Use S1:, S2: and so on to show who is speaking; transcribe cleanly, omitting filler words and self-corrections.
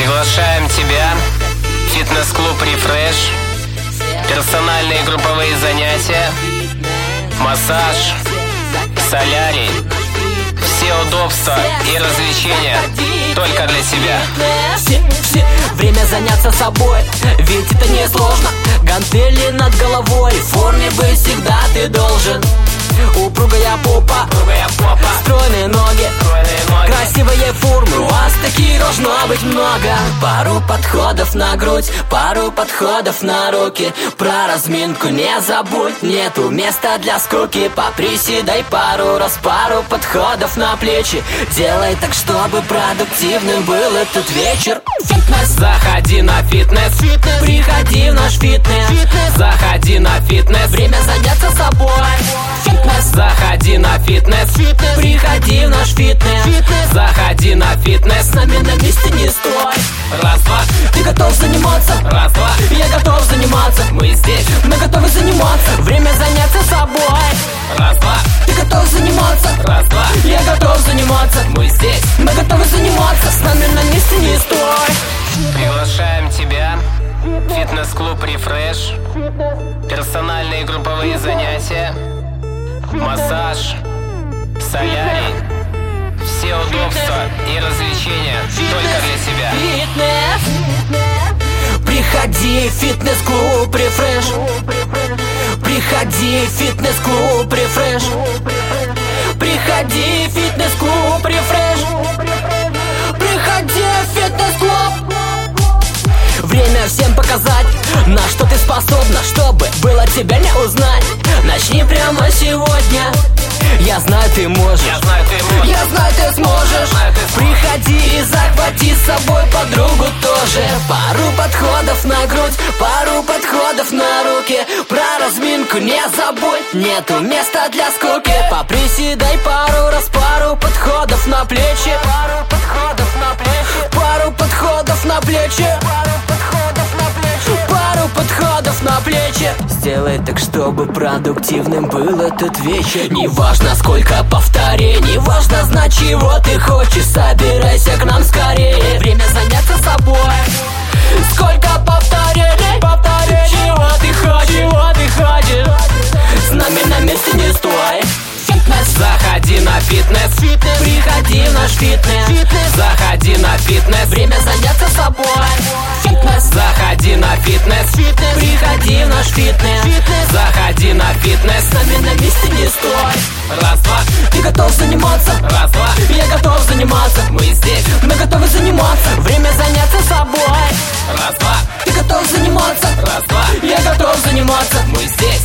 S1: Приглашаем тебя в фитнес-клуб «Рефреш». Персональные групповые занятия, массаж, солярий. Все удобства и развлечения только для тебя.
S2: Время заняться собой, ведь это не сложно. Гантели над головой, в форме быть всегда ты должен. Упругая попа, стройные ноги, красивые формы, у вас таких должно быть много. Пару подходов на грудь, пару подходов на руки. Про разминку не забудь, нету места для скуки. Поприседай пару раз, пару подходов на плечи. Делай так, чтобы продуктивным был этот вечер. Фитнес.
S1: Заходи на фитнес,
S2: Приходи в наш фитнес.
S1: заходи на фитнес,
S2: Время заняться собой. Фитнес.
S1: заходи на фитнес,
S2: Приходи в наш фитнес.
S1: заходи на фитнес.
S2: С нами на месте не стой.
S1: Раз, два,
S2: Ты готов заниматься?
S1: раз, два,
S2: Я готов заниматься.
S1: мы здесь.
S2: Мы готовы заниматься. Время заняться собой.
S1: Раз, два,
S2: Ты готов заниматься?
S1: раз, два,
S2: Я готов заниматься.
S1: мы здесь.
S2: Мы готовы заниматься. С нами на месте не стой.
S1: Приглашаем тебя в фитнес-клуб «Рефреш». Персональные групповые занятия, массаж, солярий. Все удобства и развлечения только для тебя.
S2: Фитнес. Приходи в фитнес-клуб «Рефреш». Приходи в фитнес-клуб «Рефреш». Приходи в фитнес-клуб «Рефреш». Приходи в фитнес-клуб. Время всем показать, на что ты способна, чтобы было тебя не узнать. Начни прямо сегодня. Я знаю, ты можешь.
S1: Я знаю, ты можешь.
S2: Я знаю, ты сможешь. Приходи и захвати с собой подругу тоже. Пару подходов на грудь, пару подходов на руки. Про разминку не забудь, нету места для скуки. Поприседай пару раз, пару подходов на плечи. Пару подходов на плечи. Пару подходов на плечи. Пару подходов на плечи. Сделай так, чтобы продуктивным был этот вечер. Неважно, сколько повторений, важно знать, чего ты хочешь. Собирайся к нам скорее, время заняться собой. Сколько повторений, чего ты хочешь. С нами на месте не стой. Фитнес.
S1: Заходи на фитнес,
S2: Приходи в наш фитнес.
S1: заходи на фитнес,
S2: Время заняться собой. Фитнес.
S1: заходи на фитнес,
S2: Приходи в наш фитнес.
S1: заходи на фитнес.
S2: С нами на месте не стой.
S1: Раз, два,
S2: Ты готов заниматься?
S1: раз, два,
S2: Я готов заниматься.
S1: мы здесь.
S2: Мы готовы заниматься. Время заняться собой.
S1: Раз, два,
S2: Ты готов заниматься?
S1: раз, два,
S2: Я готов заниматься.
S1: мы здесь.